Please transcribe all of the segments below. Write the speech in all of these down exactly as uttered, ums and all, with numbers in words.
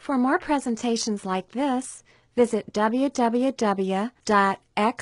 For more presentations like this, visit w w w dot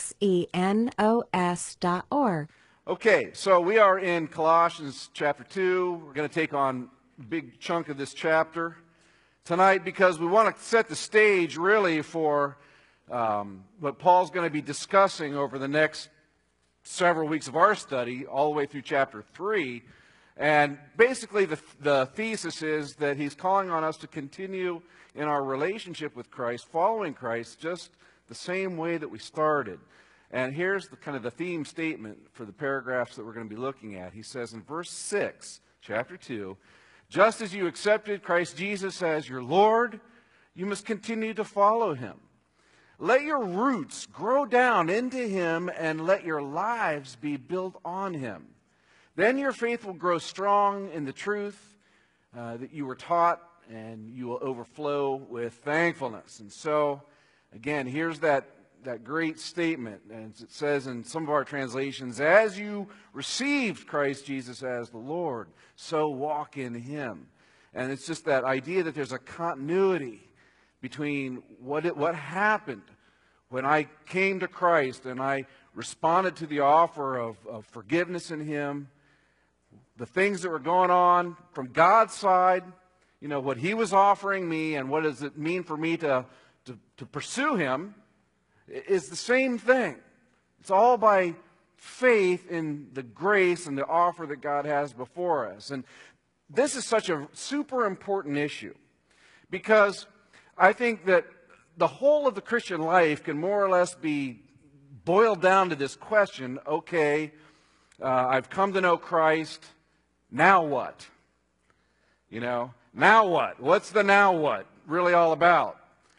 xenos dot org. Okay, so we are in Colossians chapter two. We're going to take on a big chunk of this chapter tonight because we want to set the stage really for um, what Paul's going to be discussing over the next several weeks of our study, all the way through chapter three. And basically the, the thesis is that he's calling on us to continue in our relationship with Christ, following Christ, just the same way that we started. And here's the kind of the theme statement for the paragraphs that we're going to be looking at. He says in verse six, chapter two, just as you accepted Christ Jesus as your Lord, you must continue to follow him. Let your roots grow down into him and let your lives be built on him. Then your faith will grow strong in the truth uh, that you were taught, and you will overflow with thankfulness. And so, again, here's that, that great statement. And it says in some of our translations, as you received Christ Jesus as the Lord, so walk in him. And it's just that idea that there's a continuity between what, it, what happened when I came to Christ and I responded to the offer of, of forgiveness in him, the things that were going on from God's side, you know, what he was offering me and what does it mean for me to, to, to pursue him is the same thing. It's all by faith in the grace and the offer that God has before us. And this is such a super important issue because I think that the whole of the Christian life can more or less be boiled down to this question, okay, uh, I've come to know Christ, now what? You know, now what? What's the now what really all about?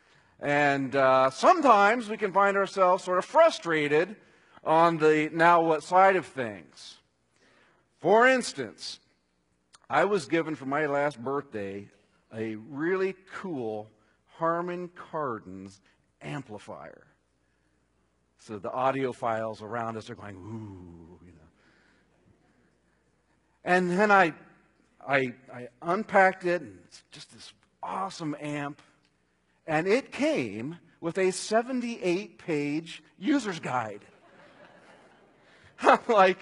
And uh, sometimes we can find ourselves sort of frustrated on the now what side of things. For instance, I was given for my last birthday a really cool Harman Kardon's amplifier. So the audiophiles around us are going, ooh, you know. And then I, I, I unpacked it, and it's just this awesome amp. And it came with a seventy-eight page user's guide. I'm like,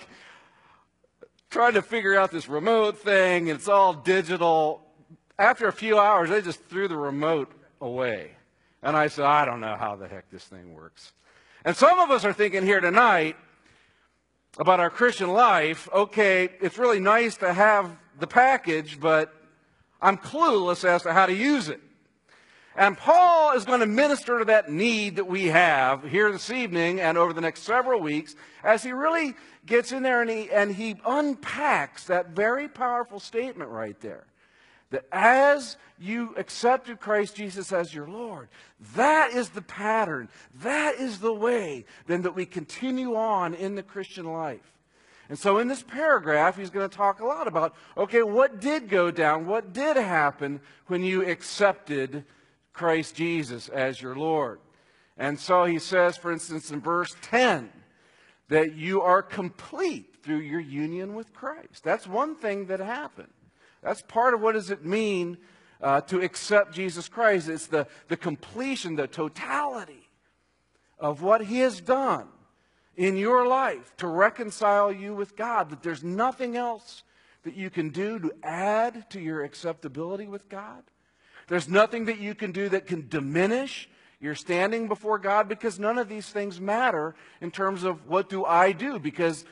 trying to figure out this remote thing, and it's all digital. After a few hours, they just threw the remote away. And I said, I don't know how the heck this thing works. And some of us are thinking here tonight about our Christian life, okay, it's really nice to have the package, but I'm clueless as to how to use it. And Paul is going to minister to that need that we have here this evening and over the next several weeks as he really gets in there and he, and he unpacks that very powerful statement right there. That as you accepted Christ Jesus as your Lord, that is the pattern, that is the way then that we continue on in the Christian life. And so in this paragraph, he's going to talk a lot about, okay, what did go down, what did happen when you accepted Christ Jesus as your Lord? And so he says, for instance, in verse ten, that you are complete through your union with Christ. That's one thing that happened. That's part of what does it mean uh, to accept Jesus Christ. It's the, the completion, the totality of what he has done in your life to reconcile you with God. That there's nothing else that you can do to add to your acceptability with God. There's nothing that you can do that can diminish your standing before God, because none of these things matter in terms of what do I do, because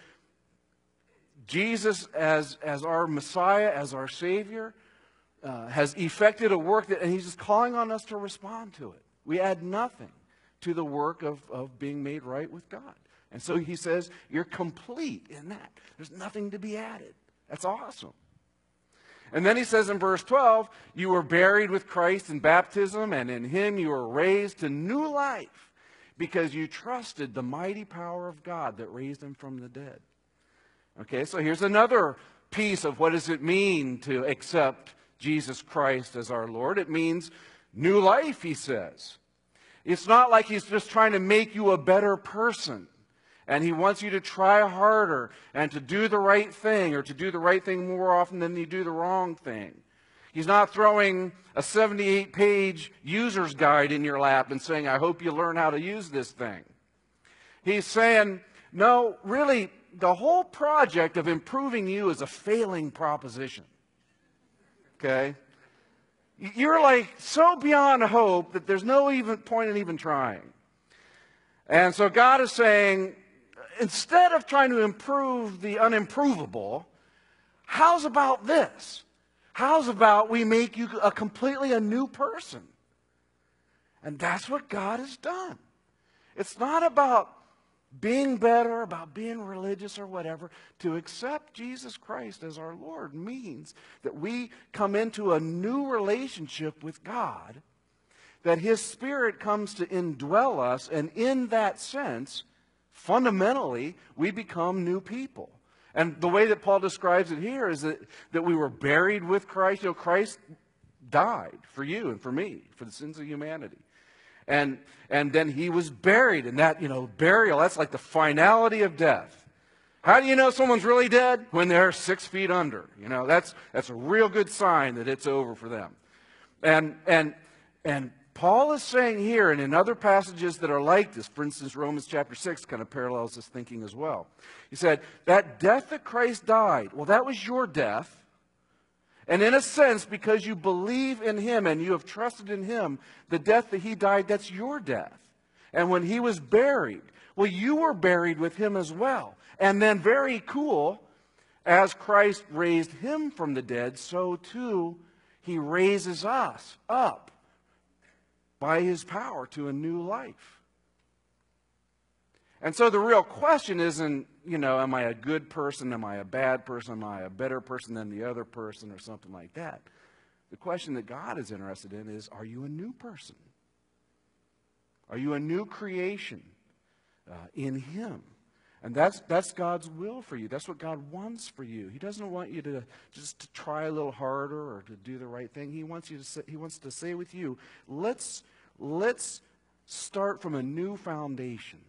Jesus as, as our Messiah, as our Savior, uh, has effected a work that, and he's just calling on us to respond to it. We add nothing to the work of, of being made right with God. And so he says, you're complete in that. There's nothing to be added. That's awesome. And then he says in verse twelve, you were buried with Christ in baptism, and in him you were raised to new life because you trusted the mighty power of God that raised him from the dead. Okay, so here's another piece of what does it mean to accept Jesus Christ as our Lord. It means new life, he says. It's not like he's just trying to make you a better person. And he wants you to try harder and to do the right thing, or to do the right thing more often than you do the wrong thing. He's not throwing a seventy-eight page user's guide in your lap and saying, I hope you learn how to use this thing. He's saying, no, really, the whole project of improving you is a failing proposition. Okay? You're like so beyond hope that there's no even point in even trying. And so God is saying, instead of trying to improve the unimprovable, how's about this? How's about we make you a completely a new person? And that's what God has done. It's not about being better, about being religious or whatever. To accept Jesus Christ as our Lord means that we come into a new relationship with God, that His Spirit comes to indwell us, and in that sense, fundamentally, we become new people. And the way that Paul describes it here is that, that we were buried with Christ. You know, Christ died for you and for me, for the sins of humanity. And, and then He was buried. And that, you know, burial, that's like the finality of death. How do you know someone's really dead? When they're six feet under. You know, that's, that's a real good sign that it's over for them. And, and, and Paul is saying here, and in other passages that are like this, for instance, Romans chapter six kind of parallels this thinking as well. He said, that death that Christ died, well, that was your death. And in a sense, because you believe in Him and you have trusted in Him, the death that He died, that's your death. And when He was buried, well, you were buried with Him as well. And then very cool, as Christ raised Him from the dead, so too He raises us up by His power to a new life. And so the real question isn't, you know, am I a good person? Am I a bad person? Am I a better person than the other person or something like that? The question that God is interested in is, are you a new person? Are you a new creation uh, in Him? And that's, that's God's will for you. That's what God wants for you. He doesn't want you to just to try a little harder or to do the right thing. He wants you to say, He wants to say with you, let's, let's start from a new foundation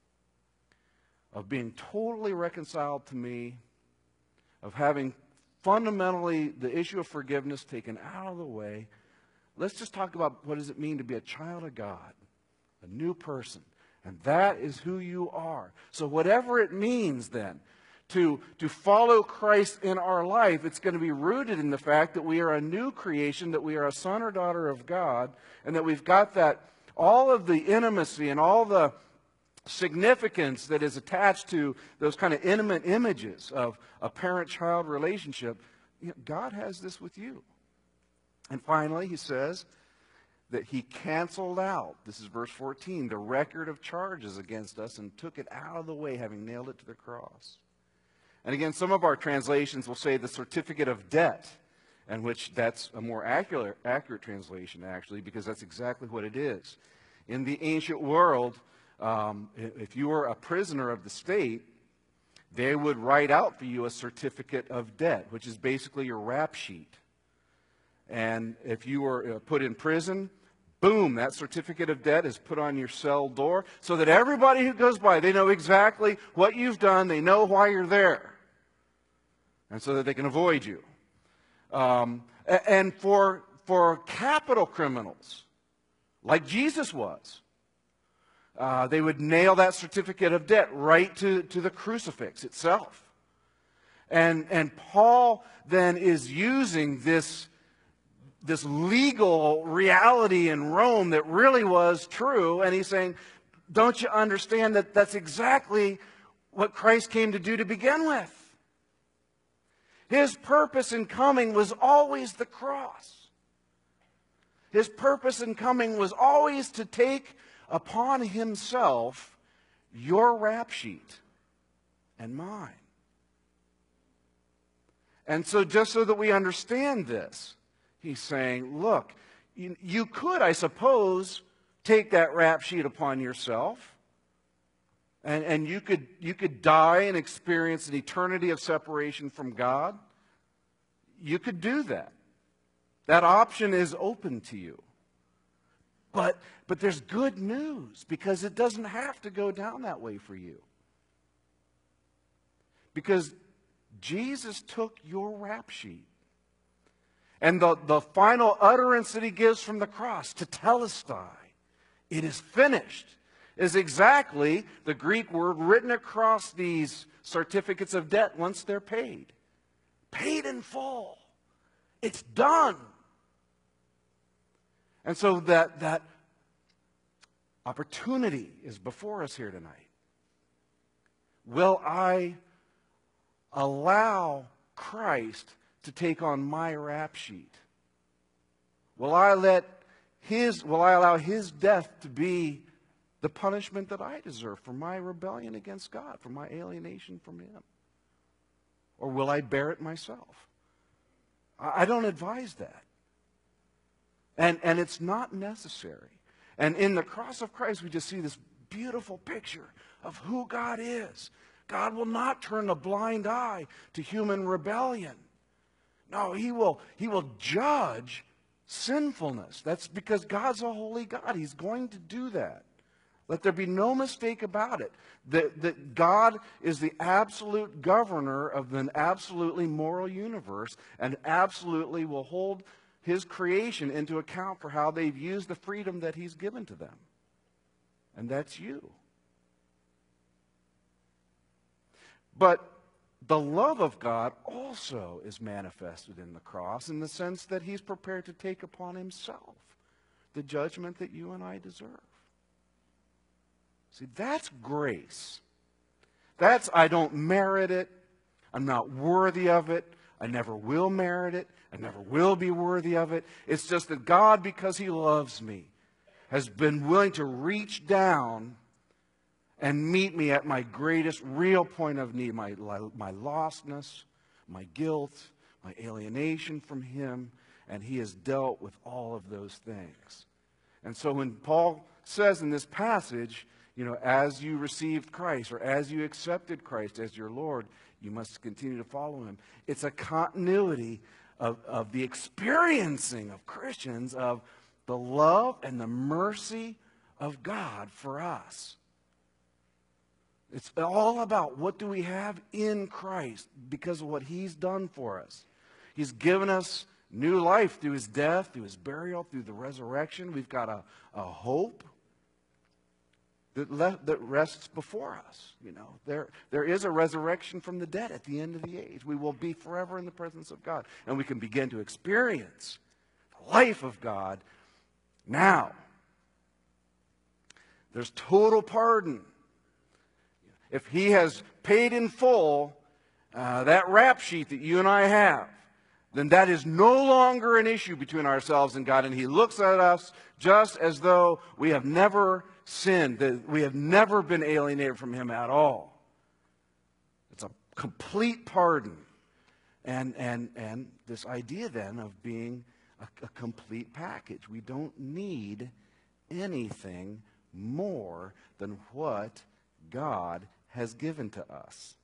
of being totally reconciled to me, of having fundamentally the issue of forgiveness taken out of the way. Let's just talk about what does it mean to be a child of God, a new person. And that is who you are. So whatever it means then to, to follow Christ in our life, it's going to be rooted in the fact that we are a new creation, that we are a son or daughter of God, and that we've got that, all of the intimacy and all the significance that is attached to those kind of intimate images of a parent-child relationship. You know, God has this with you. And finally, he says that He canceled out, this is verse fourteen, the record of charges against us and took it out of the way, having nailed it to the cross. And again, some of our translations will say the certificate of debt, and which that's a more accurate, accurate translation, actually, because that's exactly what it is. In the ancient world, Um, if you were a prisoner of the state, they would write out for you a certificate of debt, which is basically your rap sheet. And if you were put in prison, boom, that certificate of debt is put on your cell door so that everybody who goes by, they know exactly what you've done, they know why you're there, and so that they can avoid you. Um, and for, for capital criminals, like Jesus was, Uh, they would nail that certificate of debt right to, to the crucifix itself. And, and Paul then is using this, this legal reality in Rome that really was true, and he's saying, don't you understand that that's exactly what Christ came to do to begin with? His purpose in coming was always the cross. His purpose in coming was always to take upon Himself your rap sheet and mine. And so just so that we understand this, he's saying, look, you, you could, I suppose, take that rap sheet upon yourself, and, and you could, you could die and experience an eternity of separation from God. You could do that. That option is open to you. But, but there's good news, because it doesn't have to go down that way for you. Because Jesus took your rap sheet And the, the final utterance that he gives from the cross, tetelestai, it is finished, is exactly the Greek word written across these certificates of debt once they're paid. Paid in full. It's done. And so that, that opportunity is before us here tonight. Will I allow Christ to take on my rap sheet? Will I let his, will I allow his death to be the punishment that I deserve for my rebellion against God, for my alienation from him? Or will I bear it myself? I, I don't advise that. And, and it's not necessary. And in the cross of Christ, we just see this beautiful picture of who God is. God will not turn a blind eye to human rebellion. No, he will, he will judge sinfulness. That's because God's a holy God. He's going to do that. Let there be no mistake about it. That, that God is the absolute governor of an absolutely moral universe and absolutely will hold his creation into account for how they've used the freedom that he's given to them. And that's you. But the love of God also is manifested in the cross in the sense that he's prepared to take upon himself the judgment that you and I deserve. See, that's grace. That's, I don't merit it. I'm not worthy of it. I never will merit it. I never will be worthy of it. It's just that God, because he loves me, has been willing to reach down and meet me at my greatest real point of need, my, my lostness, my guilt, my alienation from him, and he has dealt with all of those things. And so when Paul says in this passage, you know, as you received Christ or as you accepted Christ as your Lord, you must continue to follow him. It's a continuity of, of the experiencing of Christians of the love and the mercy of God for us. It's all about what do we have in Christ because of what he's done for us. He's given us new life through his death, through his burial, through the resurrection. We've got a, a hope that, le- that rests before us. You know, there, there is a resurrection from the dead at the end of the age. We will be forever in the presence of God. And we can begin to experience the life of God now. There's total pardon. If he has paid in full uh, that rap sheet that you and I have, then that is no longer an issue between ourselves and God. And he looks at us just as though we have never sinned, that we have never been alienated from him at all. It's a complete pardon. And, and, and this idea then of being a, a complete package. We don't need anything more than what God has given to us.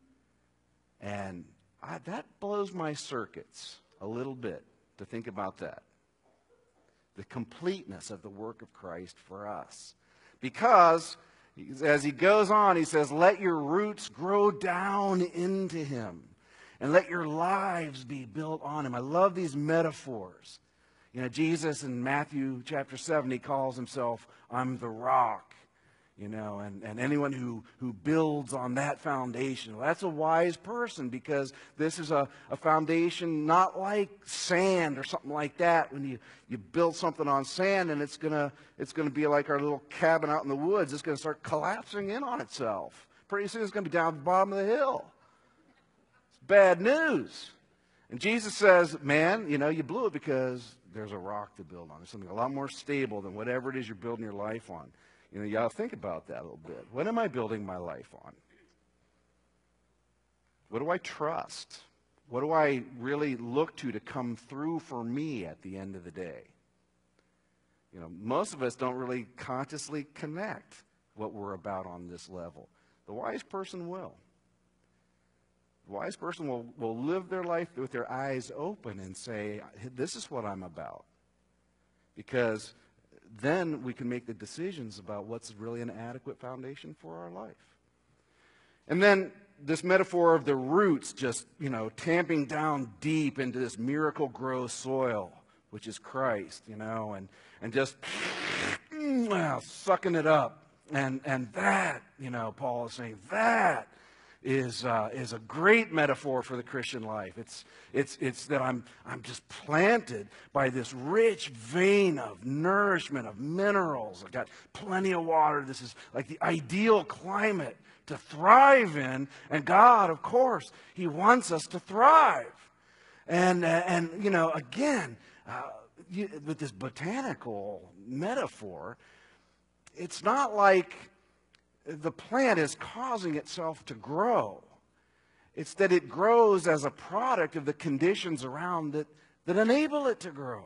And I, that blows my circuits a little bit to think about that. The completeness of the work of Christ for us. Because, as he goes on, he says, let your roots grow down into him. And let your lives be built on him. I love these metaphors. You know, Jesus in Matthew chapter seven, he calls himself, I'm the rock. You know, and, and anyone who, who builds on that foundation, well, that's a wise person because this is a, a foundation not like sand or something like that. When you, you build something on sand and it's gonna it's gonna be like our little cabin out in the woods, it's gonna start collapsing in on itself. Pretty soon it's gonna be down at the bottom of the hill. It's bad news. And Jesus says, man, you know, you blew it because there's a rock to build on. There's something a lot more stable than whatever it is you're building your life on. You know, you got to think about that a little bit. What am I building my life on? What do I trust? What do I really look to to come through for me at the end of the day? You know, most of us don't really consciously connect what we're about on this level. The wise person will. The wise person will, will live their life with their eyes open and say, this is what I'm about. Because then we can make the decisions about what's really an adequate foundation for our life. And then this metaphor of the roots just, you know, tamping down deep into this miracle-grow soil, which is Christ, you know, and, and just well, sucking it up. And, and that, you know, Paul is saying, that is, uh, is a great metaphor for the Christian life. It's, it's, it's that I'm, I'm just planted by this rich vein of nourishment, of minerals. I've got plenty of water. This is like the ideal climate to thrive in. And God, of course, He wants us to thrive. And, uh, and you know, again, uh, you, with this botanical metaphor, it's not like the plant is causing itself to grow. It's that it grows as a product of the conditions around it that enable it to grow.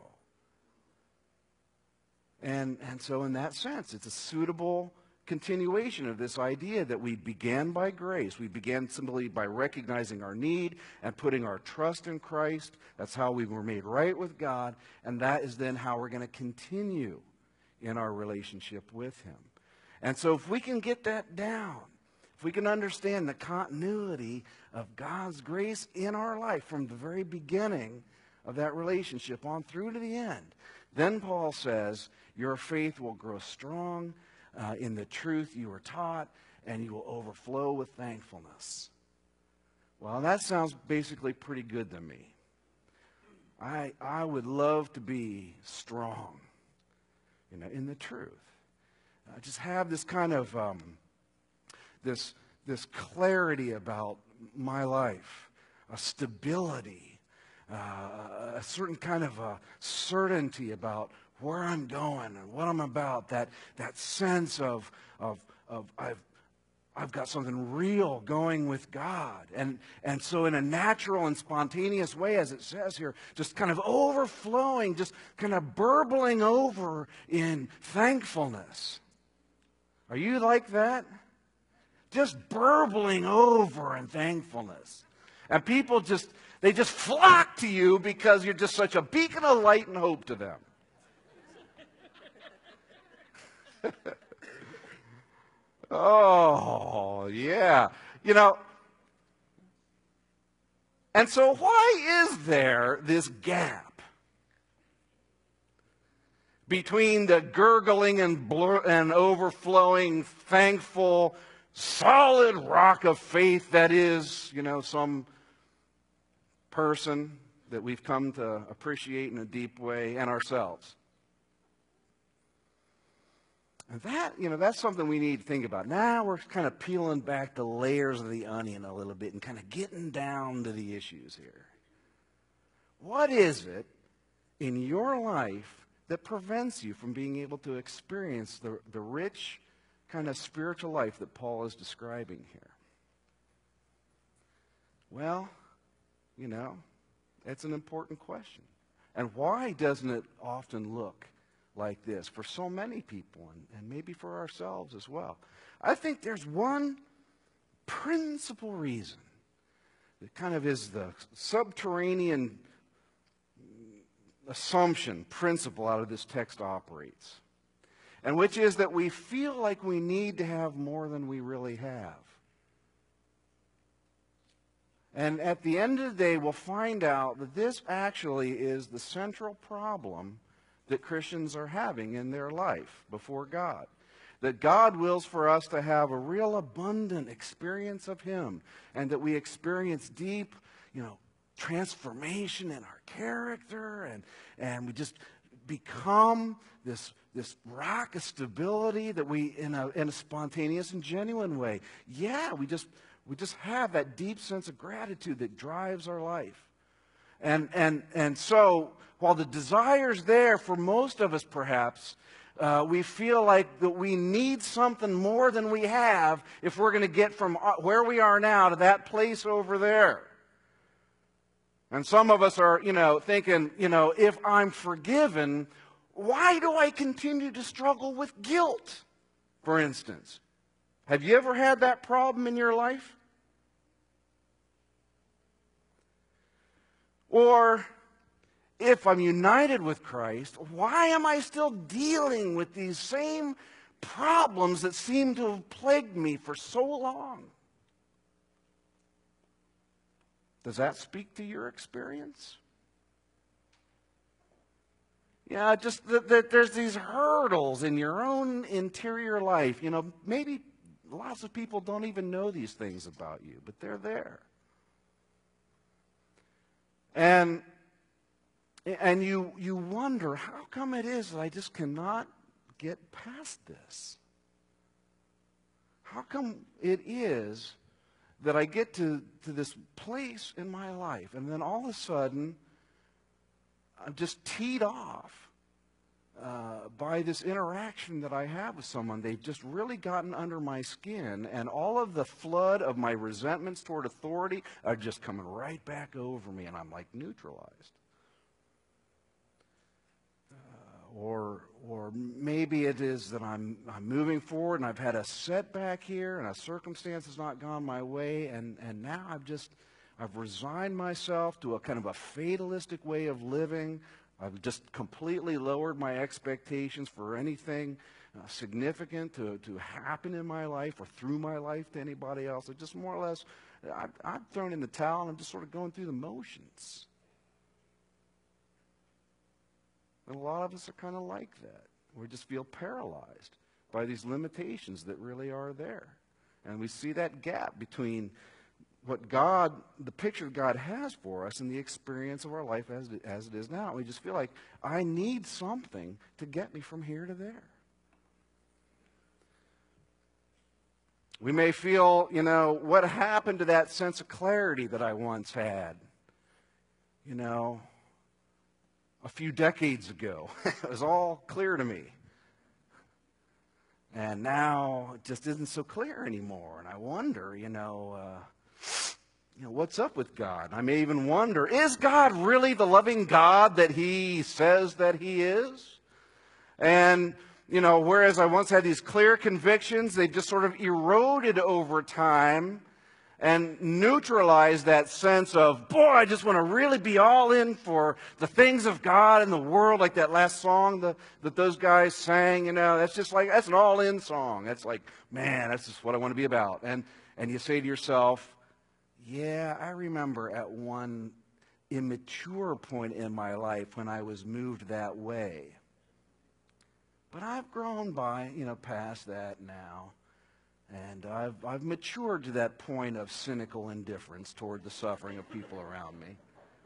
And, and so in that sense, it's a suitable continuation of this idea that we began by grace. We began simply by recognizing our need and putting our trust in Christ. That's how we were made right with God. And that is then how we're going to continue in our relationship with Him. And so if we can get that down, if we can understand the continuity of God's grace in our life from the very beginning of that relationship on through to the end, then Paul says, your faith will grow strong uh, in the truth you were taught, and you will overflow with thankfulness. Well, that sounds basically pretty good to me. I, I would love to be strong, you know, in the truth. Uh, just have this kind of um, this this clarity about my life, a stability, uh, a certain kind of a certainty about where I'm going and what I'm about. That that sense of of of I've I've got something real going with God. And, and so in a natural and spontaneous way, as it says here, just kind of overflowing, just kind of burbling over in thankfulness. Are you like that? Just burbling over in thankfulness. And people just, they just flock to you because you're just such a beacon of light and hope to them. Oh, yeah. You know, and so why is there this gap between the gurgling and, blur and overflowing, thankful, solid rock of faith that is, you know, some person that we've come to appreciate in a deep way, and ourselves? And that, you know, that's something we need to think about. Now we're kind of peeling back the layers of the onion a little bit and kind of getting down to the issues here. What is it in your life that prevents you from being able to experience the, the rich kind of spiritual life that Paul is describing here? Well, you know, it's an important question. And why doesn't it often look like this for so many people, and, and maybe for ourselves as well? I think there's one principal reason that kind of is the subterranean assumption, principle out of this text operates, and which is that we feel like we need to have more than we really have. And at the end of the day, we'll find out that this actually is the central problem that Christians are having in their life before God. That God wills for us to have a real abundant experience of Him, and that we experience deep, you know, transformation in our character, and, and we just become this, this rock of stability that we, in a, in a spontaneous and genuine way, yeah, we just, we just have that deep sense of gratitude that drives our life. And, and, and so, while the desire's there for most of us perhaps, uh, we feel like that we need something more than we have if we're going to get from where we are now to that place over there. And some of us are, you know, thinking, you know, if I'm forgiven, why do I continue to struggle with guilt, for instance? Have you ever had that problem in your life? Or, if I'm united with Christ, why am I still dealing with these same problems that seem to have plagued me for so long? Does that speak to your experience? Yeah, just that, that there's these hurdles in your own interior life. You know, maybe lots of people don't even know these things about you, but they're there. And and you you wonder, how come it is that I just cannot get past this? How come it is that I get to, to this place in my life, and then all of a sudden I'm just teed off uh, by this interaction that I have with someone. They've just really gotten under my skin, and all of the flood of my resentments toward authority are just coming right back over me, and I'm like neutralized. Uh, or or maybe it is that I'm I'm moving forward, and I've had a setback here, and a circumstance has not gone my way, and, and now I've just I've resigned myself to a kind of a fatalistic way of living. I've just completely lowered my expectations for anything uh, significant to, to happen in my life or through my life to anybody else. I just more or less, I've, I've thrown in the towel, and I'm just sort of going through the motions. And a lot of us are kind of like that. We just feel paralyzed by these limitations that really are there. And we see that gap between what God, the picture God has for us, and the experience of our life as it, as it is now. We just feel like, I need something to get me from here to there. We may feel, you know, what happened to that sense of clarity that I once had? You know, a few decades ago. It was all clear to me. And now it just isn't so clear anymore. And I wonder, you know, uh, you know, what's up with God? I may even wonder, is God really the loving God that he says that he is? And, you know, whereas I once had these clear convictions, they just sort of eroded over time and neutralized that sense of, boy, I just want to really be all in for the things of God and the world, like that last song that, that those guys sang, you know, that's just like, that's an all-in song. That's like, man, that's just what I want to be about. And, and you say to yourself, yeah, I remember at one immature point in my life when I was moved that way. But I've grown by, you know, past that now. And I've, I've matured to that point of cynical indifference toward the suffering of people around me.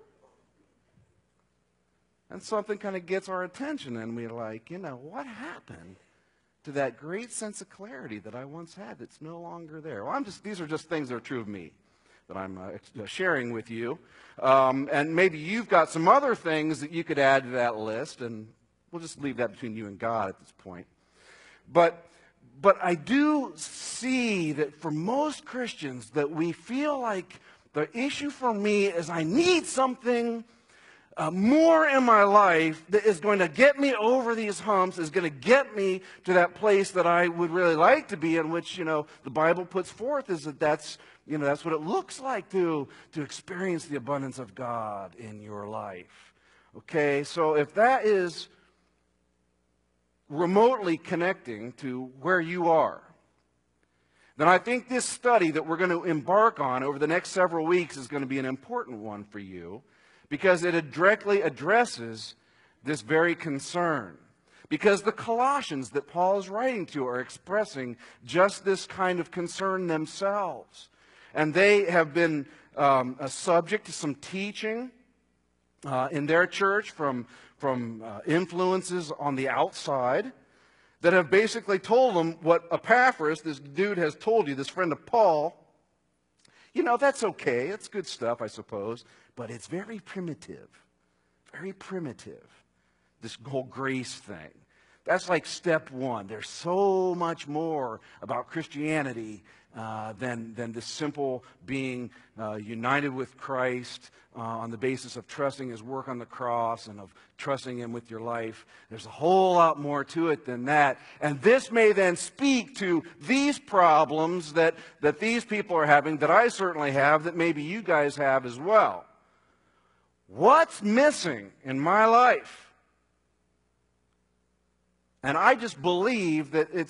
And something kind of gets our attention, and we're like, you know, what happened to that great sense of clarity that I once had that's no longer there? Well, I'm just, these are just things that are true of me that I'm uh, sharing with you. Um, and maybe you've got some other things that you could add to that list, and we'll just leave that between you and God at this point. But But I do see that for most Christians that we feel like the issue for me is I need something uh, more in my life that is going to get me over these humps, is going to get me to that place that I would really like to be in, which, you know, the Bible puts forth is that that's, you know, that's what it looks like to, to experience the abundance of God in your life. Okay, so if that is remotely connecting to where you are, then I think this study that we're going to embark on over the next several weeks is going to be an important one for you, because it directly addresses this very concern. Because the Colossians that Paul is writing to are expressing just this kind of concern themselves. And they have been um, a subject to some teaching uh, in their church from from uh, influences on the outside that have basically told them what Epaphras, this dude, has told you, this friend of Paul. You know, that's okay. It's good stuff, I suppose, but it's very primitive. Very primitive, this whole grace thing. That's like step one. There's so much more about Christianity uh, than, than this simple being uh, united with Christ uh, on the basis of trusting his work on the cross and of trusting him with your life. There's a whole lot more to it than that. And this may then speak to these problems that, that these people are having, that I certainly have, that maybe you guys have as well. What's missing in my life? And I just believe that it's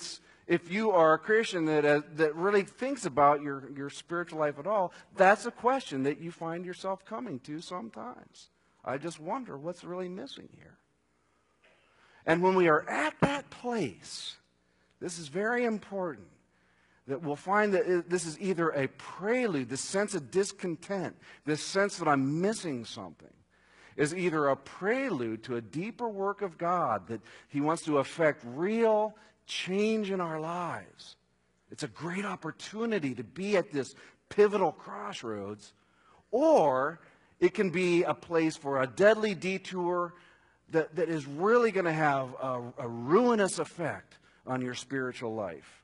if you are a Christian that, uh, that really thinks about your, your spiritual life at all, that's a question that you find yourself coming to sometimes. I just wonder what's really missing here. And when we are at that place, this is very important, that we'll find that it, this is either a prelude, this sense of discontent, this sense that I'm missing something, is either a prelude to a deeper work of God that He wants to affect real change in our lives. It's a great opportunity to be at this pivotal crossroads, or it can be a place for a deadly detour that, that is really going to have a, a ruinous effect on your spiritual life.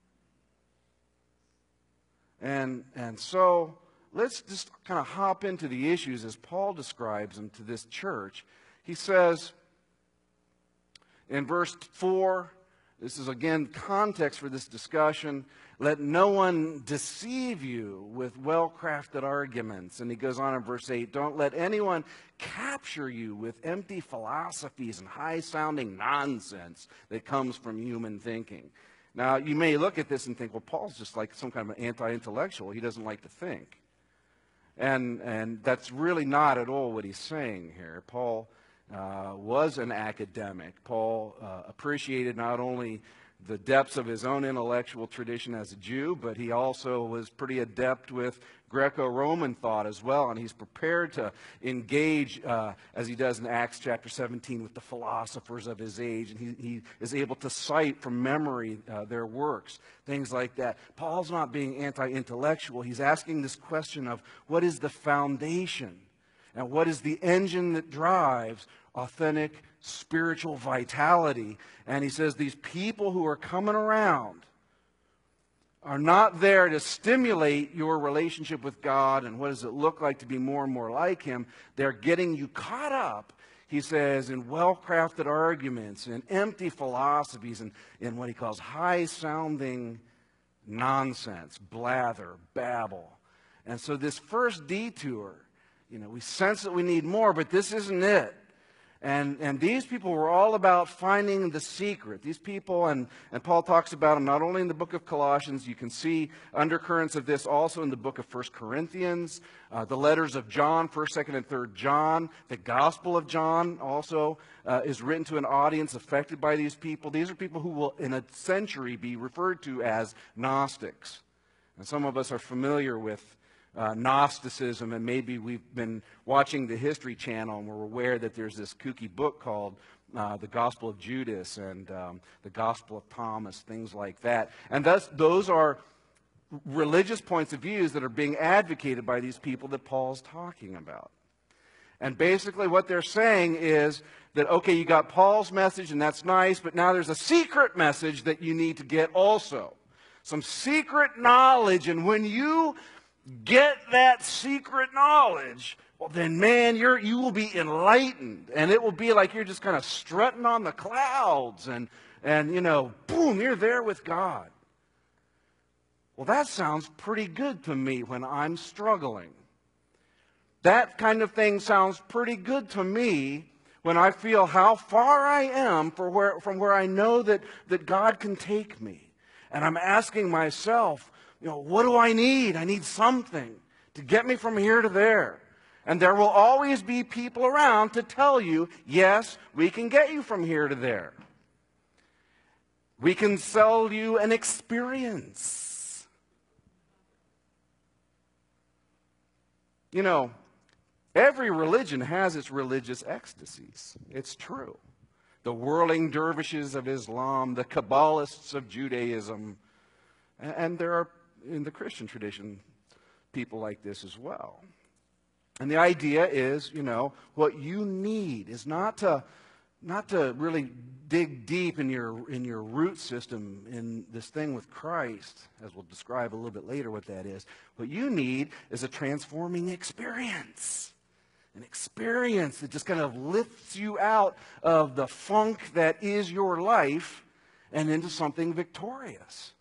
And, and so let's just kind of hop into the issues as Paul describes them to this church. He says in verse four, this is again context for this discussion, let no one deceive you with well-crafted arguments. And he goes on in verse eight, don't let anyone capture you with empty philosophies and high-sounding nonsense that comes from human thinking. Now, you may look at this and think, well, Paul's just like some kind of an anti-intellectual. He doesn't like to think. And, and that's really not at all what he's saying here. Paul uh, was an academic. Paul uh, appreciated not only the depths of his own intellectual tradition as a Jew, but he also was pretty adept with Greco-Roman thought as well, and he's prepared to engage, uh, as he does in Acts chapter seventeen, with the philosophers of his age, and he, he is able to cite from memory uh, their works, things like that. Paul's not being anti-intellectual. He's asking this question of what is the foundation and what is the engine that drives authentic spiritual vitality. And he says these people who are coming around are not there to stimulate your relationship with God and what does it look like to be more and more like Him. They're getting you caught up, he says, in well-crafted arguments and empty philosophies and in what he calls high-sounding nonsense, blather, babble. And so this first detour, you know, we sense that we need more, but this isn't it. And, and these people were all about finding the secret. These people, and, and Paul talks about them not only in the book of Colossians, you can see undercurrents of this also in the book of First Corinthians, uh, the letters of John, First, Second, and Third John. The Gospel of John also uh, is written to an audience affected by these people. These are people who will in a century be referred to as Gnostics. And some of us are familiar with Uh, Gnosticism, and maybe we've been watching the History Channel and we're aware that there's this kooky book called uh, The Gospel of Judas and um, The Gospel of Thomas, things like that. And thus, those are religious points of views that are being advocated by these people that Paul's talking about. And basically what they're saying is that, okay, you got Paul's message and that's nice, but now there's a secret message that you need to get also. Some secret knowledge, and when you get that secret knowledge, well then, man, you're, you will be enlightened. And it will be like you're just kind of strutting on the clouds and, and you know, boom, you're there with God. Well, that sounds pretty good to me when I'm struggling. That kind of thing sounds pretty good to me when I feel how far I am for where, from where I know that, that God can take me. And I'm asking myself, you know, what do I need? I need something to get me from here to there. And there will always be people around to tell you, yes, we can get you from here to there. We can sell you an experience. You know, every religion has its religious ecstasies. It's true. The whirling dervishes of Islam, the Kabbalists of Judaism, and there are in the Christian tradition people like this as well. And the idea is, you know, what you need is not to not to really dig deep in your in your root system in this thing with Christ, as we'll describe a little bit later what that is. What you need is a transforming experience. An experience that just kind of lifts you out of the funk that is your life and into something victorious.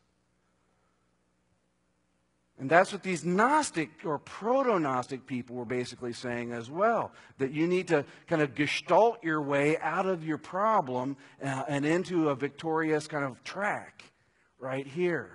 And that's what these Gnostic or proto-Gnostic people were basically saying as well, that you need to kind of gestalt your way out of your problem uh, and into a victorious kind of track, right here.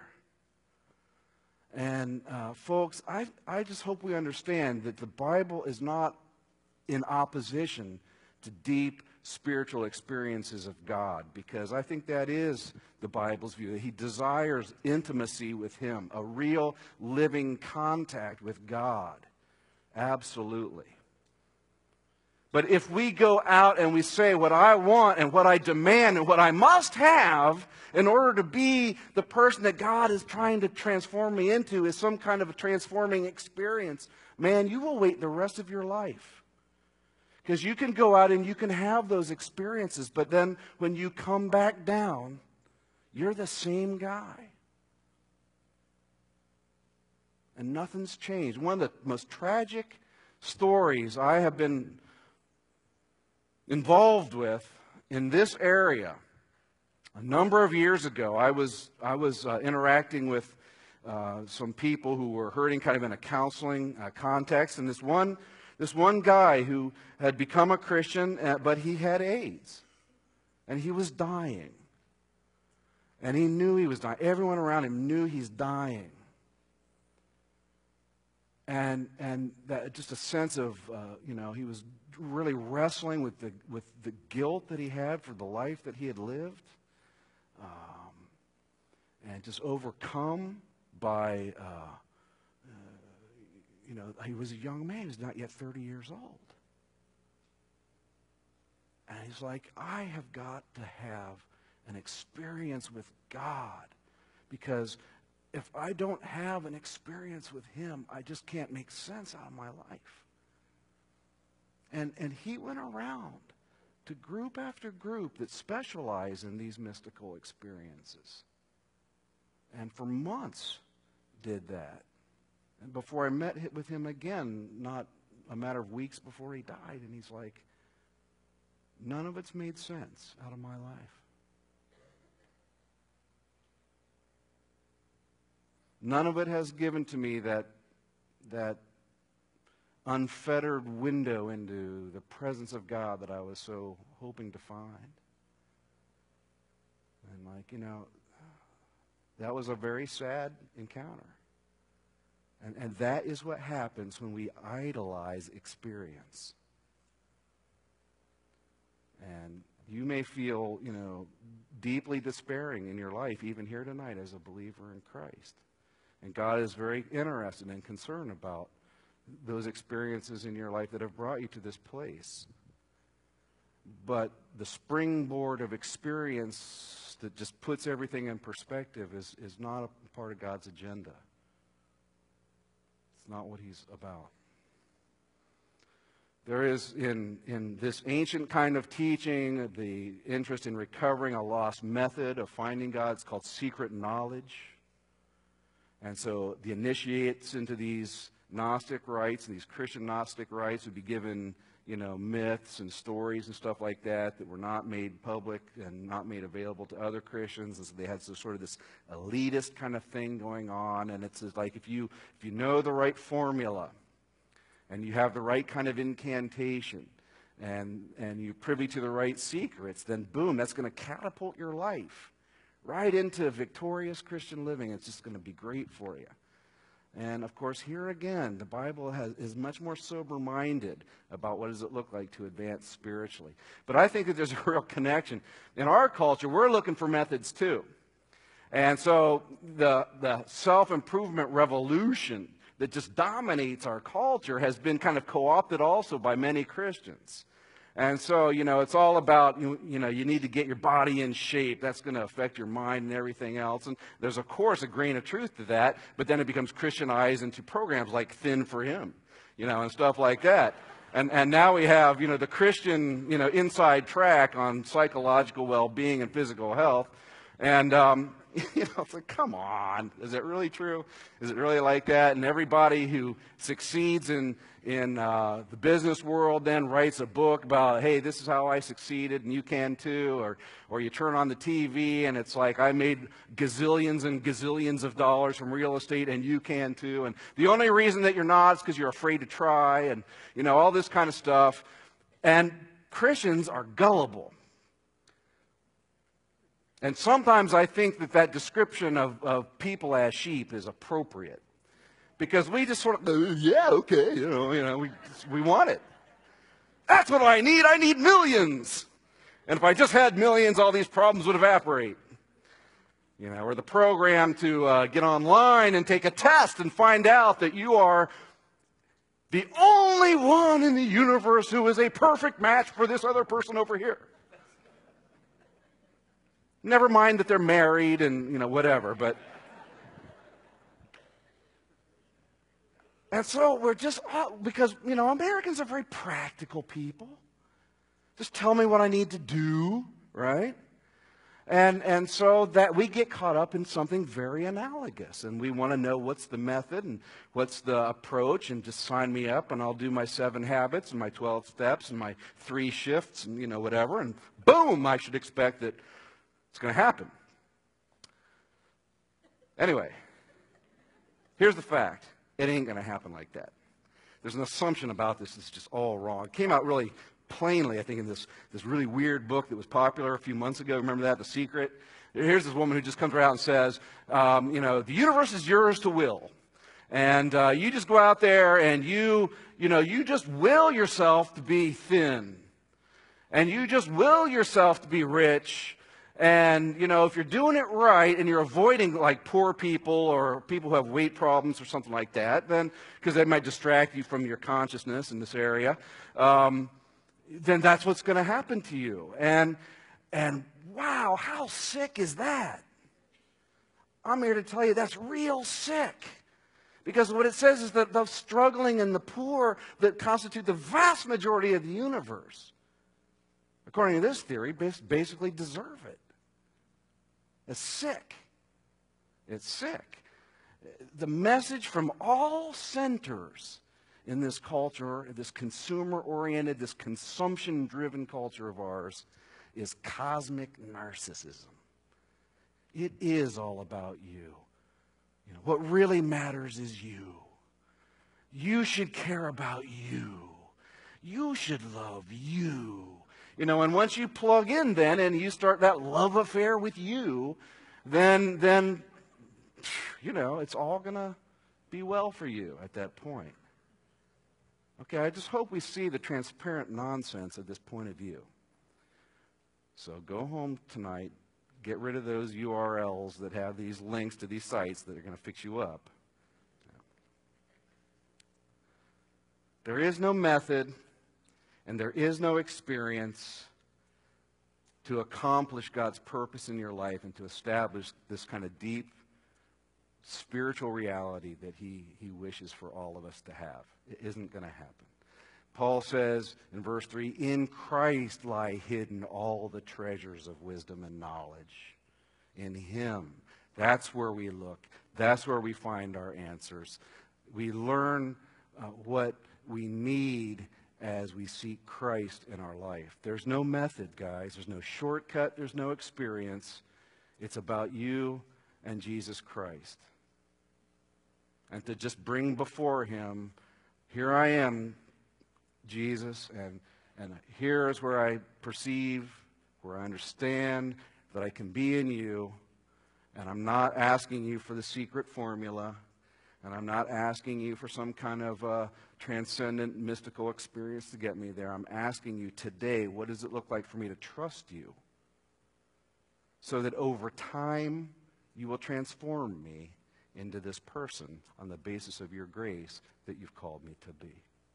And uh, folks, I, I just hope we understand that the Bible is not in opposition to deep spiritual experiences of God, because I think that is the Bible's view, that He desires intimacy with Him, a real living contact with God. Absolutely. But if we go out and we say what I want and what I demand and what I must have in order to be the person that God is trying to transform me into is some kind of a transforming experience, man, you will wait the rest of your life. Because you can go out and you can have those experiences, but then when you come back down, you're the same guy. And nothing's changed. One of the most tragic stories I have been involved with in this area, a number of years ago, I was, I was uh, interacting with uh, some people who were hurting kind of in a counseling uh, context, and this one This one guy who had become a Christian, uh, but he had AIDS. And he was dying. And he knew he was dying. Everyone around him knew he's dying. And and that, just a sense of, uh, you know, he was really wrestling with the, with the guilt that he had for the life that he had lived. Um, and just overcome by... Uh, You know, he was a young man. He was not yet thirty years old. And he's like, I have got to have an experience with God, because if I don't have an experience with Him, I just can't make sense out of my life. And, and he went around to group after group that specialize in these mystical experiences. And for months did that. And before I met with him again, not a matter of weeks before he died, and he's like, none of it's made sense out of my life. None of it has given to me that, that unfettered window into the presence of God that I was so hoping to find. And like, you know, that was a very sad encounter. And, and that is what happens when we idolize experience. And you may feel, you know, deeply despairing in your life, even here tonight as a believer in Christ. And God is very interested and concerned about those experiences in your life that have brought you to this place. But the springboard of experience that just puts everything in perspective is, is not a part of God's agenda. It's not what He's about. There is in, in this ancient kind of teaching the interest in recovering a lost method of finding God. It's called secret knowledge. And so the initiates into these Gnostic rites, and these Christian Gnostic rites would be given, you know, myths and stories and stuff like that that were not made public and not made available to other Christians. And so they had this, sort of this elitist kind of thing going on. And it's like if you if you know the right formula and you have the right kind of incantation and and you're privy to the right secrets, then boom, that's going to catapult your life right into victorious Christian living. It's just going to be great for you. And, of course, here again, the Bible has, is much more sober-minded about what does it look like to advance spiritually. But I think that there's a real connection. In our culture, we're looking for methods, too. And so the, the self-improvement revolution that just dominates our culture has been kind of co-opted also by many Christians. And so, you know, it's all about, you, you know, you need to get your body in shape. That's going to affect your mind and everything else. And there's, of course, a grain of truth to that, but then it becomes Christianized into programs like Thin for Him, you know, and stuff like that. And, and now we have, you know, the Christian, you know, inside track on psychological well-being and physical health. And, um, you know, it's like, come on, is it really true? Is it really like that? And everybody who succeeds in in uh, the business world then writes a book about, hey, this is how I succeeded and you can too. Or, or you turn on the T V and it's like, I made gazillions and gazillions of dollars from real estate and you can too. And the only reason that you're not is because you're afraid to try, and, you know, all this kind of stuff. And Christians are gullible. And sometimes I think that that description of, of people as sheep is appropriate. Because we just sort of, uh, yeah, okay, you know, you know, we, we want it. That's what I need. I need millions. And if I just had millions, all these problems would evaporate. You know, or the program to uh, get online and take a test and find out that you are the only one in the universe who is a perfect match for this other person over here. Never mind that they're married and, you know, whatever, but... And so we're just, because, you know, Americans are very practical people. Just tell me what I need to do, right? And, and so that we get caught up in something very analogous. And we want to know what's the method and what's the approach, and just sign me up and I'll do my seven habits and my twelve steps and my three shifts and, you know, whatever. And boom, I should expect that it's going to happen. Anyway, here's the fact. It ain't going to happen like that. There's an assumption about this that's just all wrong. It came out really plainly, I think, in this, this really weird book that was popular a few months ago. Remember that, The Secret? Here's this woman who just comes around and says, um, you know, the universe is yours to will. And uh, you just go out there and you, you know, you just will yourself to be thin. And you just will yourself to be rich. And, you know, if you're doing it right and you're avoiding, like, poor people or people who have weight problems or something like that, then, because they might distract you from your consciousness in this area, um, then that's what's going to happen to you. And, and wow, how sick is that? I'm here to tell you that's real sick. Because what it says is that the struggling and the poor that constitute the vast majority of the universe, according to this theory, basically deserve it. It's sick. It's sick. The message from all centers in this culture, this consumer-oriented, this consumption-driven culture of ours, is cosmic narcissism. It is all about you. You know, what really matters is you. You should care about you. You should love you. You know, and once you plug in then and you start that love affair with you, then, then you know, it's all going to be well for you at that point. Okay, I just hope we see the transparent nonsense of this point of view. So go home tonight, get rid of those U R Ls that have these links to these sites that are going to fix you up. There is no method and there is no experience to accomplish God's purpose in your life and to establish this kind of deep spiritual reality that he, he wishes for all of us to have. It isn't going to happen. Paul says in verse three, in Christ lie hidden all the treasures of wisdom and knowledge. In him. That's where we look. That's where we find our answers. We learn uh, what we need as we seek Christ in our life. There's no method, guys. There's no shortcut. There's no experience. It's about you and Jesus Christ. And to just bring before him, here I am, Jesus, and, and here is where I perceive, where I understand that I can be in you, and I'm not asking you for the secret formula, and I'm not asking you for some kind of uh, transcendent, mystical experience to get me there. I'm asking you today, what does it look like for me to trust you? So that over time, you will transform me into this person on the basis of your grace that you've called me to be.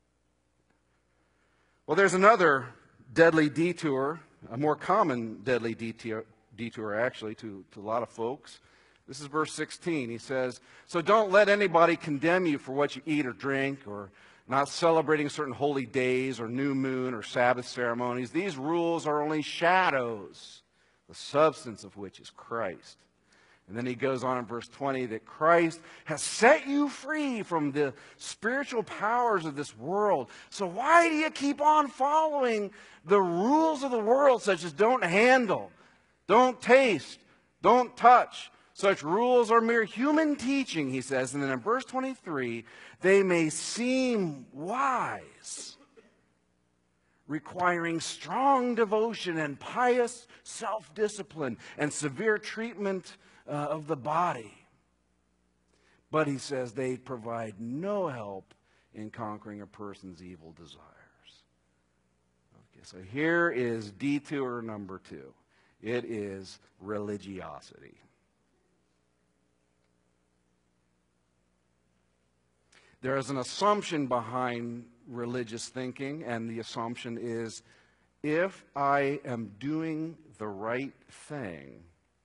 Well, there's another deadly detour, a more common deadly detour, detour actually, to, to a lot of folks. This is verse sixteen. He says, so don't let anybody condemn you for what you eat or drink, or not celebrating certain holy days or new moon or Sabbath ceremonies. These rules are only shadows, the substance of which is Christ. And then he goes on in verse twenty that Christ has set you free from the spiritual powers of this world. So why do you keep on following the rules of the world, such as don't handle, don't taste, don't touch? Such rules are mere human teaching, he says. And then in verse twenty-three, they may seem wise. requiring strong devotion and pious self-discipline and severe treatment uh, of the body. But he says they provide no help in conquering a person's evil desires. Okay, so here is detour number two. It is religiosity. There is an assumption behind religious thinking, and the assumption is, if I am doing the right thing,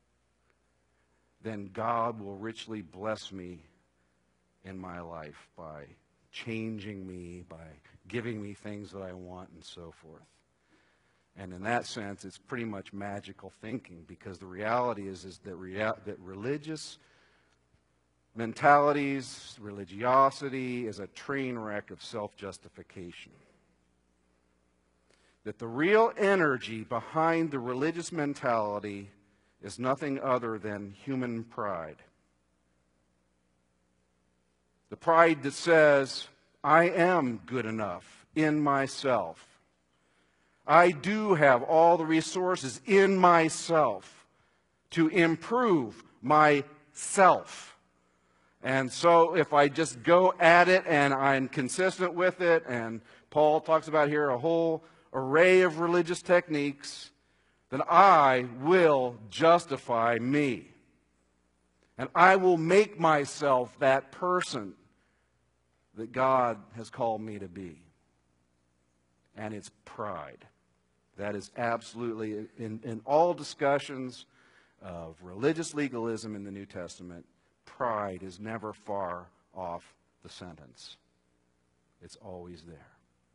then God will richly bless me in my life by changing me, by giving me things that I want, and so forth. And in that sense, it's pretty much magical thinking, because the reality is, is that, rea- that religious mentalities, religiosity is a train wreck of self-justification. That the real energy behind the religious mentality is nothing other than human pride. The pride that says, I am good enough in myself. I do have all the resources in myself to improve myself. And so if I just go at it and I'm consistent with it, and Paul talks about here a whole array of religious techniques, then I will justify me. And I will make myself that person that God has called me to be. And it's pride. That is absolutely, in, in all discussions of religious legalism in the New Testament, pride is never far off the sentence. It's always there.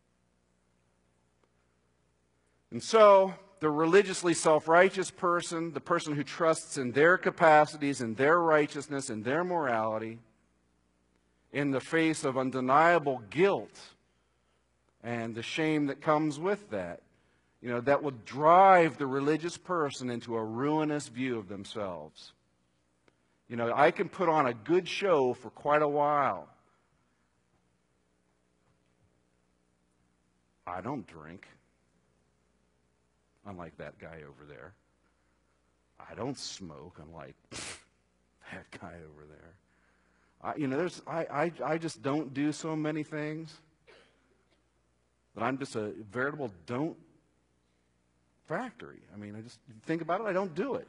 And so, the religiously self-righteous person, the person who trusts in their capacities, in their righteousness, in their morality, in the face of undeniable guilt and the shame that comes with that, you know, that will drive the religious person into a ruinous view of themselves. You know, I can put on a good show for quite a while. I don't drink, unlike that guy over there. I don't smoke, unlike that guy over there. I, you know, there's I, I I just don't do so many things that I'm just a veritable don't factory. I mean, I just think about it, I don't do it.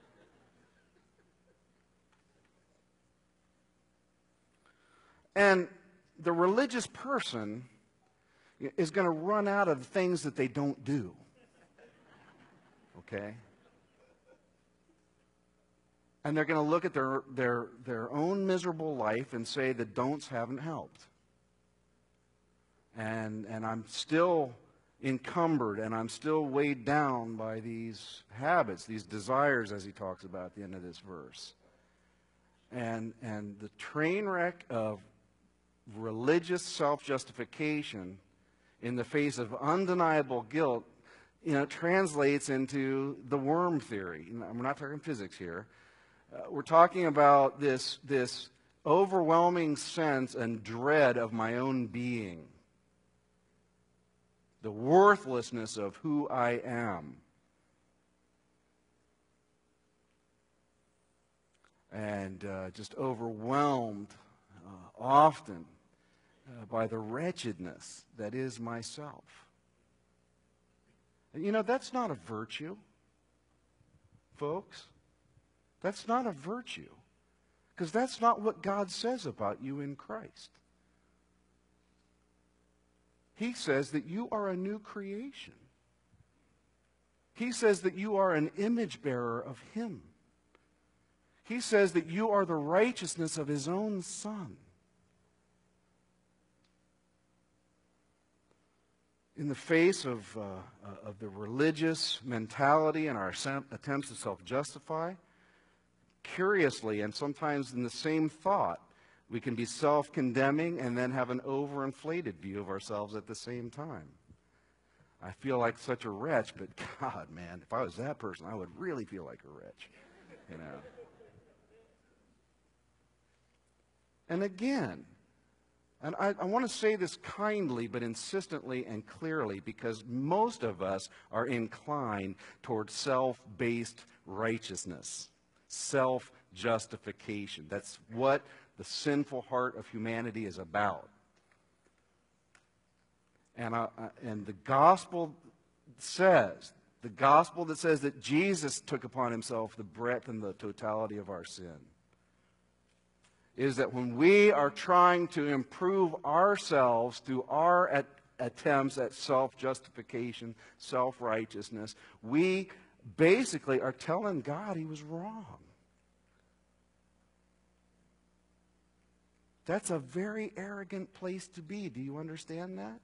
And the religious person is going to run out of things that they don't do. Okay? And they're going to look at their, their, their own miserable life and say the don'ts haven't helped. And, and I'm still encumbered, and I'm still weighed down by these habits, these desires, as he talks about at the end of this verse. And, and the train wreck of religious self-justification in the face of undeniable guilt, you know, translates into the worm theory. We're not talking physics here. Uh, we're talking about this, this overwhelming sense and dread of my own being. The worthlessness of who I am. And uh, just overwhelmed uh, often uh, by the wretchedness that is myself. And you know, that's not a virtue, folks. That's not a virtue. Because that's not what God says about you in Christ. He says that you are a new creation. He says that you are an image bearer of Him. He says that you are the righteousness of His own Son. In the face of, uh, uh, of the religious mentality and our attempts to self-justify, curiously, and sometimes in the same thought, we can be self-condemning and then have an overinflated view of ourselves at the same time. I feel like such a wretch, but God, man, if I was that person, I would really feel like a wretch, you know. And again, And I, I want to say this kindly but insistently and clearly, because most of us are inclined towards self-based righteousness, self-justification. That's what the sinful heart of humanity is about. And, I, I, and the gospel says, the gospel that says that Jesus took upon himself the breadth and the totality of our sin, is that when we are trying to improve ourselves through our at, attempts at self-justification, self-righteousness, we basically are telling God he was wrong. That's a very arrogant place to be. Do you understand that?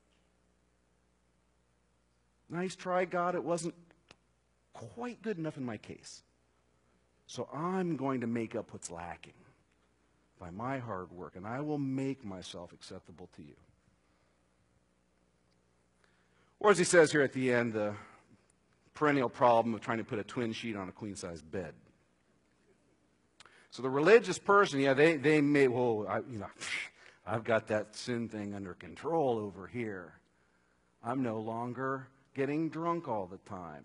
Nice try, God. It wasn't quite good enough in my case. So I'm going to make up what's lacking by my hard work, and I will make myself acceptable to you. Or as he says here at the end, the perennial problem of trying to put a twin sheet on a queen-sized bed. So the religious person, yeah, they, they may, well, I, you know, I've got that sin thing under control over here. I'm no longer getting drunk all the time.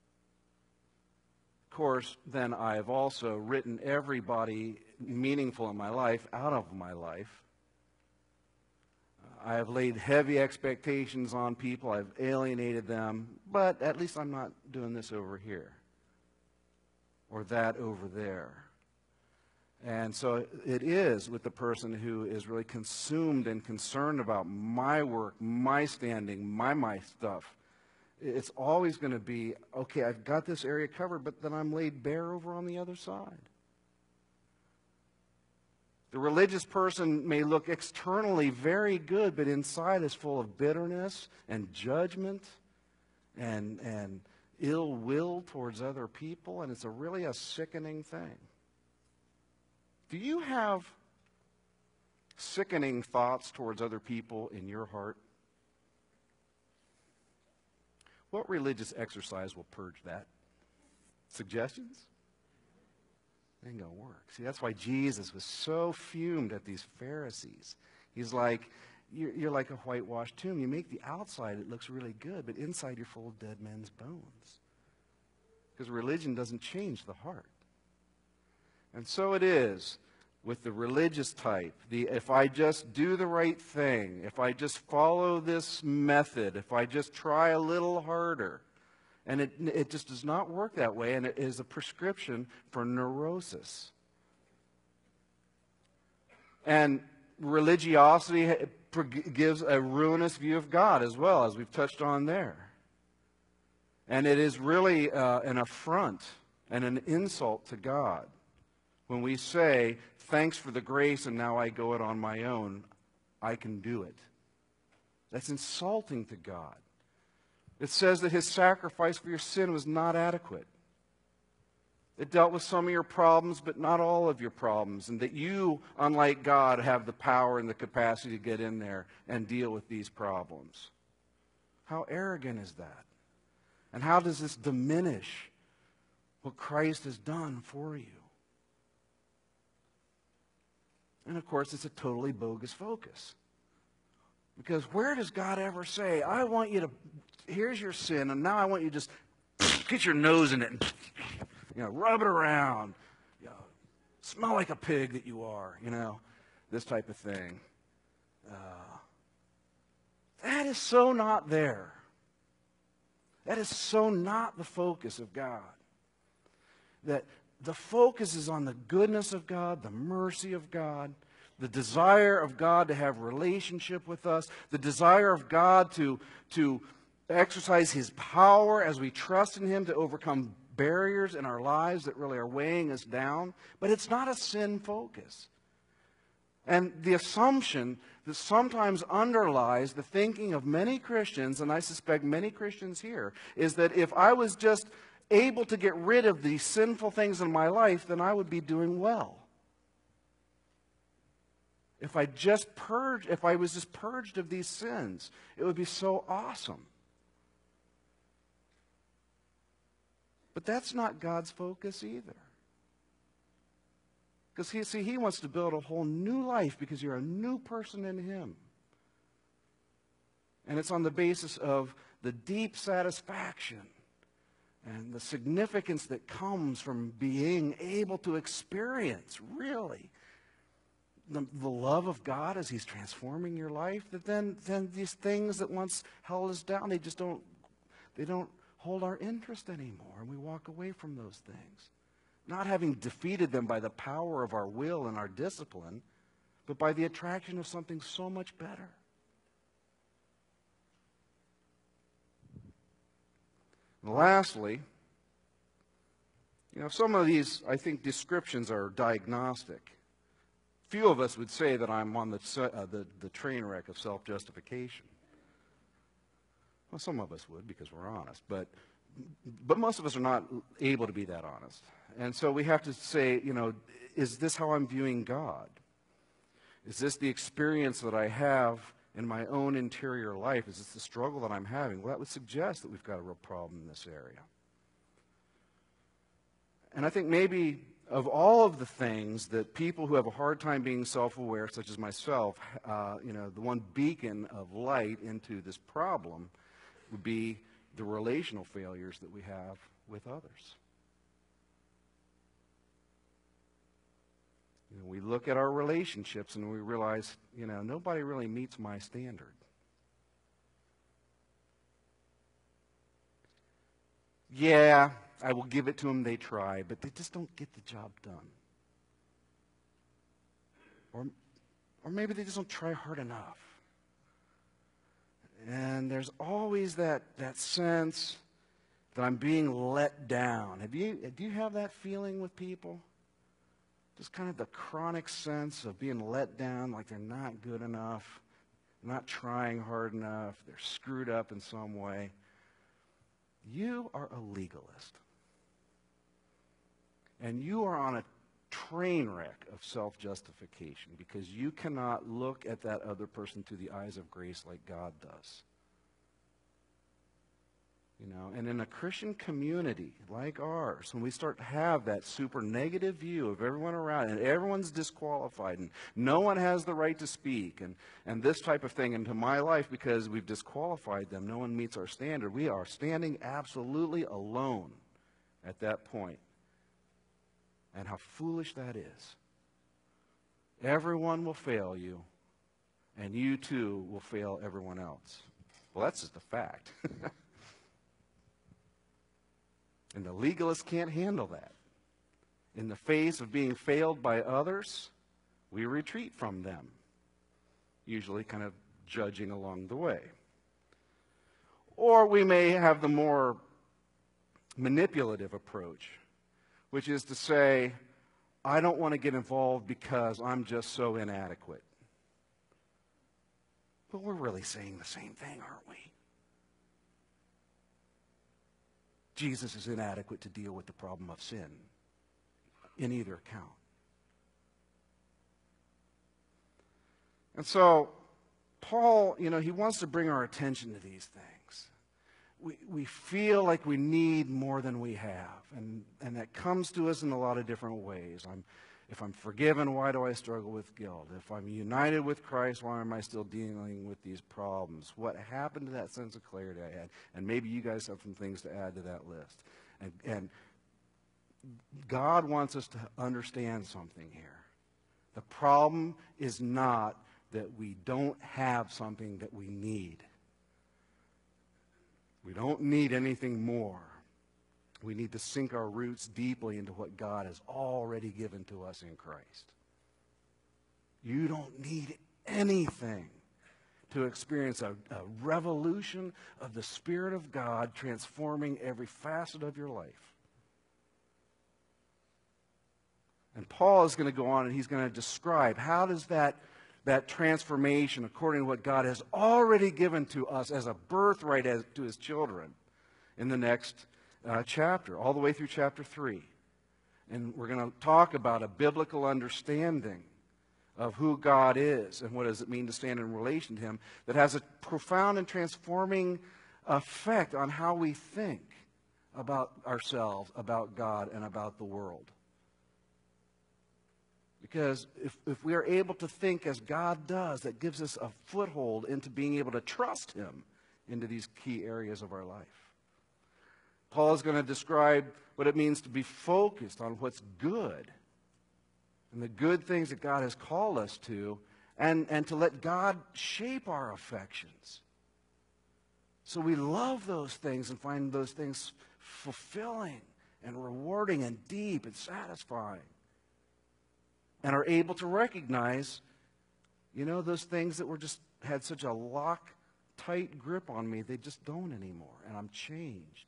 Of course, then I have also written everybody meaningful in my life out of my life. I have laid heavy expectations on people. I've alienated them. But at least I'm not doing this over here or that over there. And so it is with the person who is really consumed and concerned about my work, my standing, my my stuff. It's always going to be, okay, I've got this area covered, but then I'm laid bare over on the other side. The religious person may look externally very good, but inside is full of bitterness and judgment and, and ill will towards other people, and it's a really a sickening thing. Do you have sickening thoughts towards other people in your heart? What religious exercise will purge that? Suggestions? It ain't going to work. See, that's why Jesus was so fumed at these Pharisees. He's like, you're, you're like a whitewashed tomb. You make the outside, it looks really good, but inside you're full of dead men's bones. Because religion doesn't change the heart. And so it is with the religious type. The, if I just do the right thing, if I just follow this method, if I just try a little harder, and it, it just does not work that way, and it is a prescription for neurosis. And religiosity gives a ruinous view of God as well, as we've touched on there. And it is really uh, an affront and an insult to God when we say, thanks for the grace and now I go it on my own, I can do it. That's insulting to God. It says that his sacrifice for your sin was not adequate. It dealt with some of your problems, but not all of your problems, and that you, unlike God, have the power and the capacity to get in there and deal with these problems. How arrogant is that? And how does this diminish what Christ has done for you? And of course, it's a totally bogus focus. Because where does God ever say, I want you to, here's your sin, and now I want you to just get your nose in it and, you know, rub it around, you know, smell like a pig that you are, you know, this type of thing. Uh, that is so not there. That is so not the focus of God. That the focus is on the goodness of God, the mercy of God, the desire of God to have relationship with us, the desire of God to, to exercise his power as we trust in him to overcome barriers in our lives that really are weighing us down. But it's not a sin focus. And the assumption that sometimes underlies the thinking of many Christians, and I suspect many Christians here, is that if I was just able to get rid of these sinful things in my life, then I would be doing well. If I just purged, if I was just purged of these sins, it would be so awesome. But that's not God's focus either. Because, he, see, he wants to build a whole new life because you're a new person in him. And it's on the basis of the deep satisfaction and the significance that comes from being able to experience, really, the, the love of God as he's transforming your life, that then, then these things that once held us down, they just don't, they don't hold our interest anymore, and we walk away from those things. Not having defeated them by the power of our will and our discipline, but by the attraction of something so much better. And lastly, you know, some of these, I think, descriptions are diagnostic. Few of us would say that I'm on the, uh, the, the train wreck of self-justification. Well, some of us would because we're honest, but, but most of us are not able to be that honest. And so we have to say, you know, is this how I'm viewing God? Is this the experience that I have in my own interior life? Is this the struggle that I'm having? Well, that would suggest that we've got a real problem in this area. And I think maybe of all of the things that people who have a hard time being self-aware, such as myself, uh, you know, the one beacon of light into this problem would be the relational failures that we have with others. You know, we look at our relationships and we realize, you know, nobody really meets my standard. Yeah, I will give it to them, they try, but they just don't get the job done. Or, or maybe they just don't try hard enough. And there's always that, that sense that I'm being let down. Have you, do you have that feeling with people? Just kind of the chronic sense of being let down, like they're not good enough, not trying hard enough, they're screwed up in some way. You are a legalist. And you are on a train wreck of self-justification because you cannot look at that other person through the eyes of grace like God does. You know, and in a Christian community like ours, when we start to have that super negative view of everyone around, and everyone's disqualified, and no one has the right to speak, and, and this type of thing into my life because we've disqualified them, no one meets our standard, we are standing absolutely alone at that point. And how foolish that is. Everyone will fail you, and you too will fail everyone else. Well, that's just a fact. And the legalists can't handle that. In the face of being failed by others, we retreat from them, usually kind of judging along the way. Or we may have the more manipulative approach, which is to say, I don't want to get involved because I'm just so inadequate. But we're really saying the same thing, aren't we? Jesus is inadequate to deal with the problem of sin in either account. And so, Paul, you know, he wants to bring our attention to these things. We, we feel like we need more than we have, and, and that comes to us in a lot of different ways. I'm, if I'm forgiven, why do I struggle with guilt? If I'm united with Christ, why am I still dealing with these problems? What happened to that sense of clarity I had? And maybe you guys have some things to add to that list. And, and God wants us to understand something here. The problem is not that we don't have something that we need. We don't need anything more. We need to sink our roots deeply into what God has already given to us in Christ. You don't need anything to experience a, a revolution of the Spirit of God transforming every facet of your life. And Paul is going to go on and he's going to describe how does that, that transformation, according to what God has already given to us as a birthright as, to his children, in the next uh, chapter, all the way through chapter three. And we're going to talk about a biblical understanding of who God is and what does it mean to stand in relation to him that has a profound and transforming effect on how we think about ourselves, about God, and about the world. Because if, if we are able to think as God does, that gives us a foothold into being able to trust him into these key areas of our life. Paul is going to describe what it means to be focused on what's good and the good things that God has called us to, and, and to let God shape our affections. So we love those things and find those things fulfilling and rewarding and deep and satisfying, and are able to recognize, you know, those things that were just had such a lock, tight grip on me, they just don't anymore, and I'm changed.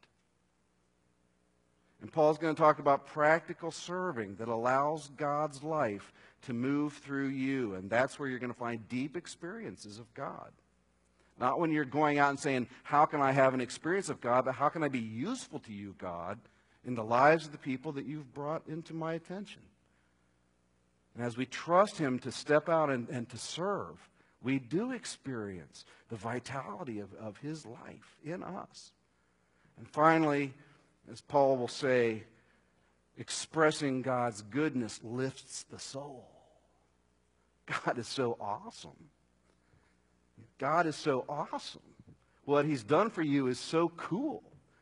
And Paul's going to talk about practical serving that allows God's life to move through you, and that's where you're going to find deep experiences of God. Not when you're going out and saying, how can I have an experience of God, but how can I be useful to you, God, in the lives of the people that you've brought into my attention. And as we trust him to step out and, and to serve, we do experience the vitality of, of his life in us. And finally, as Paul will say, expressing God's goodness lifts the soul. God is so awesome. God is so awesome. What he's done for you is so cool.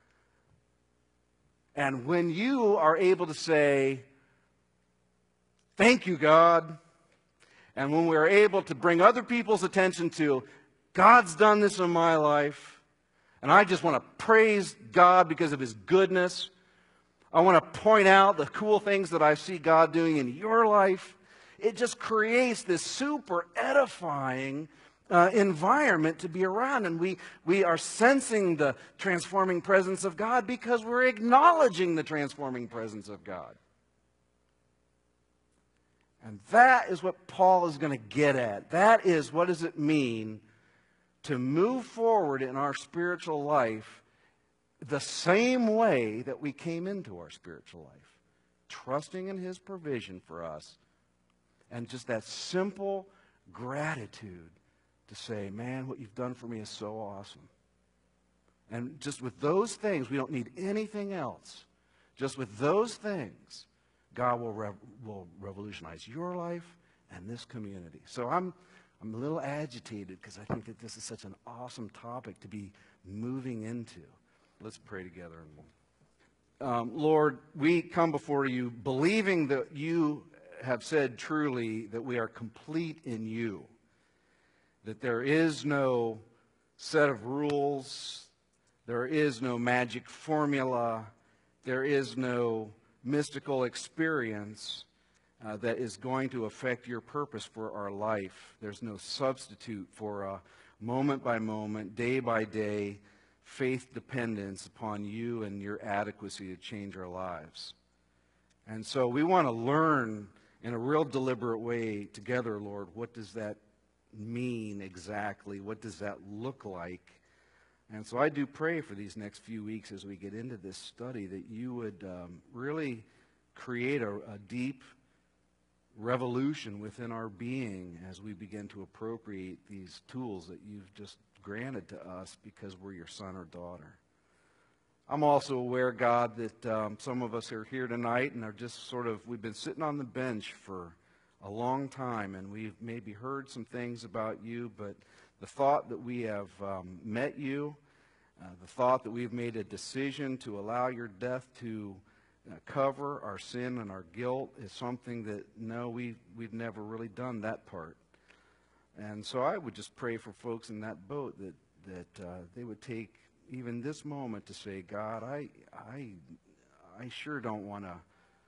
And when you are able to say, thank you, God, and when we're able to bring other people's attention to, God's done this in my life, and I just want to praise God because of his goodness. I want to point out the cool things that I see God doing in your life. It just creates this super edifying uh, environment to be around. And we, we are sensing the transforming presence of God because we're acknowledging the transforming presence of God. And that is what Paul is going to get at. That is, what does it mean to move forward in our spiritual life the same way that we came into our spiritual life, trusting in his provision for us, and just that simple gratitude to say, man, what you've done for me is so awesome. And just with those things, we don't need anything else. Just with those things, God will, rev- will revolutionize your life and this community. So I'm, I'm a little agitated because I think that this is such an awesome topic to be moving into. Let's pray together. Um, Lord, we come before you believing that you have said truly that we are complete in you, that there is no set of rules, there is no magic formula, there is no mystical experience uh, that is going to affect your purpose for our life. There's no substitute for a moment by moment, day by day faith dependence upon you and your adequacy to change our lives. And so we want to learn in a real deliberate way together, Lord, what does that mean exactly? What does that look like? And so I do pray for these next few weeks as we get into this study that you would um, really create a, a deep revolution within our being as we begin to appropriate these tools that you've just granted to us because we're your son or daughter. I'm also aware, God, that um, some of us are here tonight and are just sort of, we've been sitting on the bench for a long time, and we've maybe heard some things about you, but the thought that we have um, met you, uh, the thought that we've made a decision to allow your death to uh, cover our sin and our guilt is something that, no, we've, we've never really done that part. And so I would just pray for folks in that boat that, that uh, they would take even this moment to say, God, I, I, I sure don't want to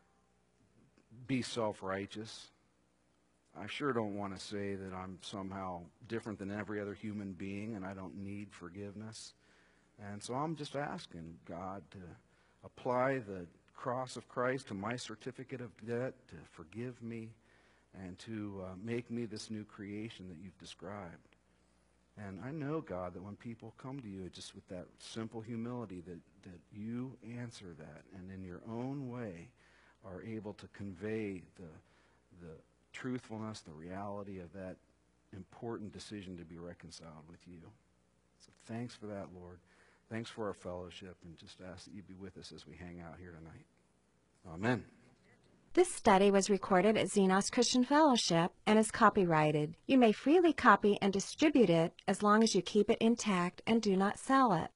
be self-righteous. I sure don't want to say that I'm somehow different than every other human being and I don't need forgiveness. And so I'm just asking God to apply the cross of Christ to my certificate of debt, to forgive me, and to uh, make me this new creation that you've described. And I know, God, that when people come to you just with that simple humility, that, that you answer that and in your own way are able to convey the, the truthfulness, the reality of that important decision to be reconciled with you. So thanks for that, Lord. Thanks for our fellowship, and just ask that you be with us as we hang out here tonight. Amen. This study was recorded at Xenos Christian Fellowship and is copyrighted. You may freely copy and distribute it as long as you keep it intact and do not sell it.